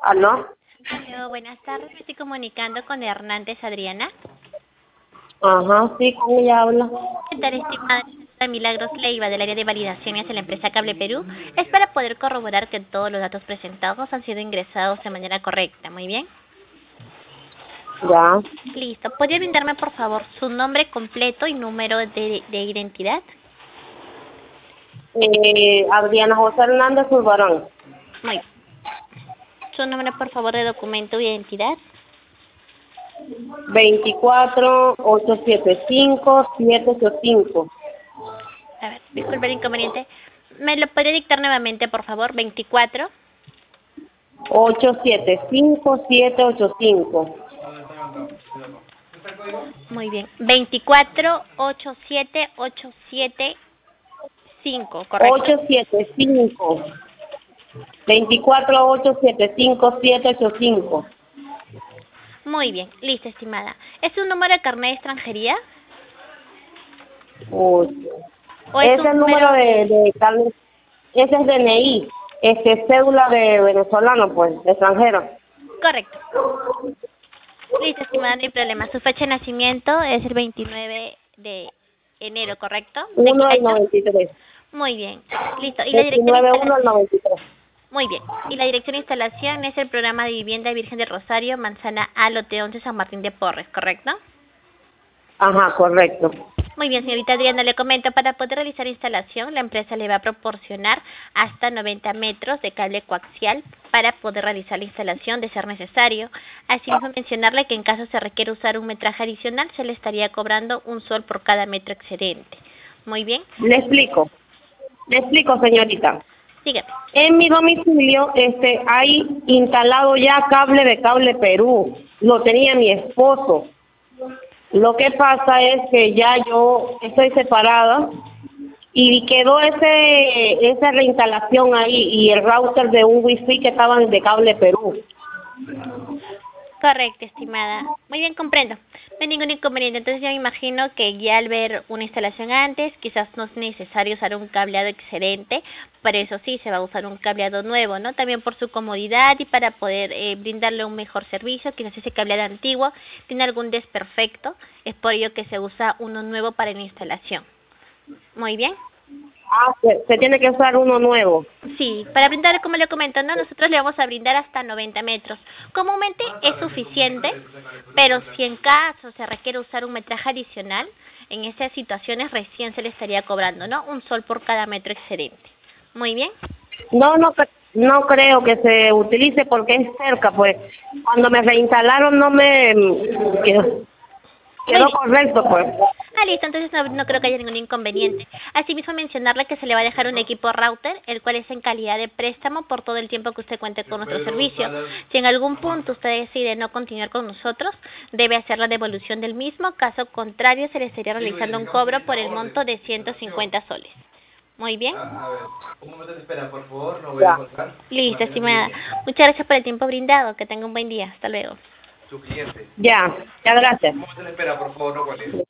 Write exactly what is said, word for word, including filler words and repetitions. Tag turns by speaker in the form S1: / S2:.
S1: ¿Aló?
S2: Hola, buenas tardes. Me estoy comunicando con Hernández Adriana.
S1: Ajá, sí, ¿con ella habla?
S2: ¿Qué tal, estimada señora Milagros Leiva, del área de validaciones de la empresa Cable Perú? Es para poder corroborar que todos los datos presentados han sido ingresados de manera correcta. Muy bien.
S1: Ya.
S2: Listo. ¿Podría brindarme, por favor, su nombre completo y número de, de identidad?
S1: Eh, Adriana José Hernández Zurbarán.
S2: Muy bien. Su nombre, por favor, de documento y identidad.
S1: veinticuatro, ochocientos setenta y cinco, setecientos ochenta y cinco.
S2: A ver, disculpe el inconveniente. ¿Me lo podría dictar nuevamente, por favor? veinticuatro.
S1: ochocientos setenta y cinco, setecientos ochenta y cinco.
S2: Muy bien. veinticuatro ochenta y siete ochenta y siete cinco, ¿correcto?
S1: ochocientos setenta y cinco. veinticuatro, ochocientos setenta y cinco, setecientos ochenta y cinco.
S2: Muy bien. Listo, estimada. ¿Es un número de carnet de extranjería
S1: Uy.
S2: o es
S1: Ese es
S2: un
S1: el número
S2: número?
S1: de, de carne- ese es D N I. Este cédula de venezolano, pues, de extranjero.
S2: Correcto. Listo, estimada, no hay problema. Su fecha de nacimiento es el veintinueve de enero, ¿correcto? ¿De qué
S1: uno del
S2: año?
S1: noventa y tres.
S2: Muy bien. Listo. ¿Y la dirección de
S1: veintinueve uno del
S2: instalación?
S1: noventa y tres.
S2: Muy bien. Y la dirección de instalación es el programa de vivienda Virgen de Rosario, Manzana A, Lote once, San Martín de Porres, ¿correcto?
S1: Ajá, correcto.
S2: Muy bien, señorita Adriana, le comento, para poder realizar instalación, la empresa le va a proporcionar hasta noventa metros de cable coaxial para poder realizar la instalación de ser necesario. Asimismo, mencionarle que en caso se requiere usar un metraje adicional, se le estaría cobrando un sol por cada metro excedente. Muy bien.
S1: Le explico. Le explico, señorita.
S2: Sígueme.
S1: En mi domicilio este, hay instalado ya cable de Cable Perú. Lo tenía mi esposo. Lo que pasa es que ya yo estoy separada y quedó ese esa reinstalación ahí y el router de un wifi que estaban de Cable Perú.
S2: Correcto, estimada. Muy bien, comprendo. No hay ningún inconveniente. Entonces yo me imagino que ya al ver una instalación antes, quizás no es necesario usar un cableado excedente, para eso sí se va a usar un cableado nuevo, ¿no? También por su comodidad y para poder eh, brindarle un mejor servicio. Quizás ese cableado antiguo tiene algún desperfecto, es por ello que se usa uno nuevo para la instalación. Muy bien.
S1: Ah, se, se tiene que usar uno nuevo.
S2: Sí, para brindar, como le comento, ¿no? Nosotros le vamos a brindar hasta noventa metros. Comúnmente es suficiente, pero si en caso se requiere usar un metraje adicional, en esas situaciones recién se le estaría cobrando, ¿no? Un sol por cada metro excedente. Muy bien.
S1: No, no, cre- no creo que se utilice porque es cerca, pues. Cuando me reinstalaron no me mm, quedó,
S2: Muy
S1: quedó
S2: bien.
S1: correcto, pues.
S2: Ah, listo, entonces no, no creo que haya ningún inconveniente. Asimismo, mencionarle que se le va a dejar un equipo router, el cual es en calidad de préstamo por todo el tiempo que usted cuente con nuestro servicio. Si en algún punto usted decide no continuar con nosotros, debe hacer la devolución del mismo, caso contrario se le estaría realizando un cobro por el monto de ciento cincuenta soles. Muy bien.
S3: A, a ver, un momento de espera, por favor, no voy a
S1: Ya,
S3: colgar.
S2: Listo,
S3: Mantenga en
S2: estimada.
S3: línea.
S2: Muchas gracias por el tiempo brindado. Que tenga un buen día. Hasta luego.
S3: Su cliente.
S1: ya, ya, gracias.
S3: Un momento de espera, por favor, no cuelgue.